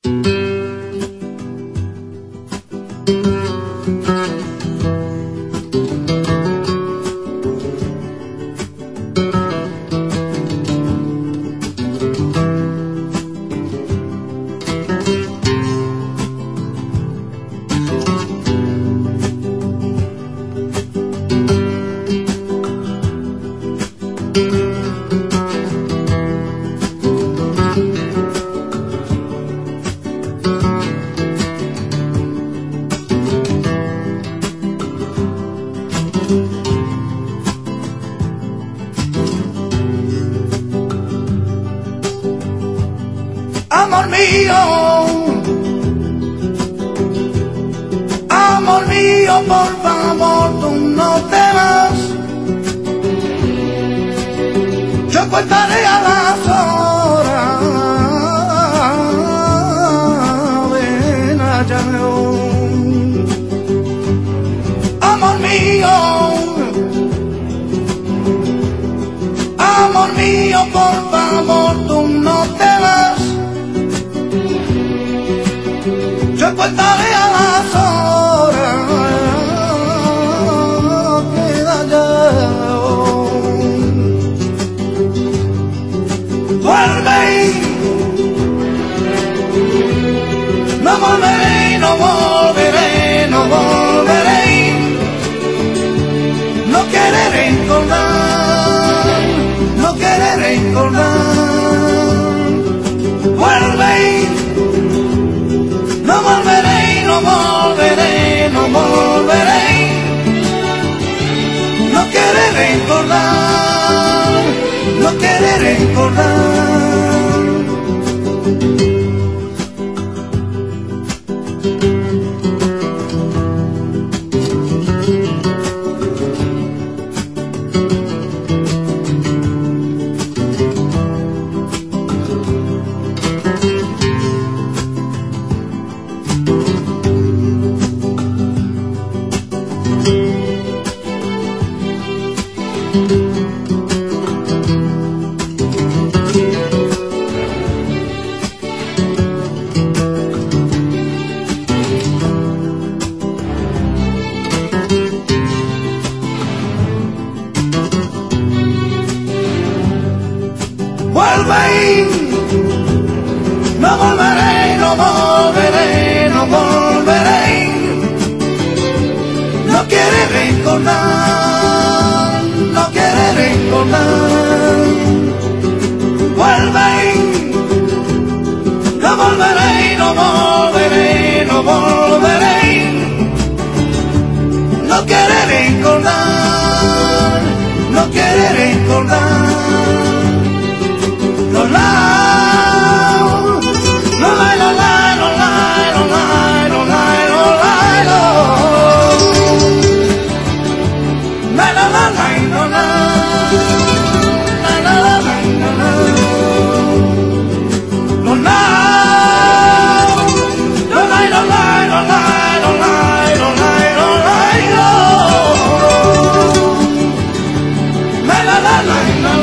Amor mío, por favor, tú no te vas. Yo contaré a las horas. Ven allá, amor mío, por favor, tú no te vas. Yo contaré a las horas, queda ya. Vuelve, no volveré, no volveré, no volveré. No querré recordar, no querré recordar. Vuelve, no volveré, no volveré, no volveré. No querré recordar, no querré recordar. Vuelve, no volveré, no volveré, no volveré. No quiere recordar, no quiere recordar. Vuelve, no volveré, no volveré, no volveré. No quiere recordar, no quiere recordar. No lie, no lie, no lie, no lie, no lie, no lie, no lie, no. La la la la no lie, la la la la no lie. No lie, no lie, no lie, no lie, no lie, no lie, no lie, no. La la la la no lie.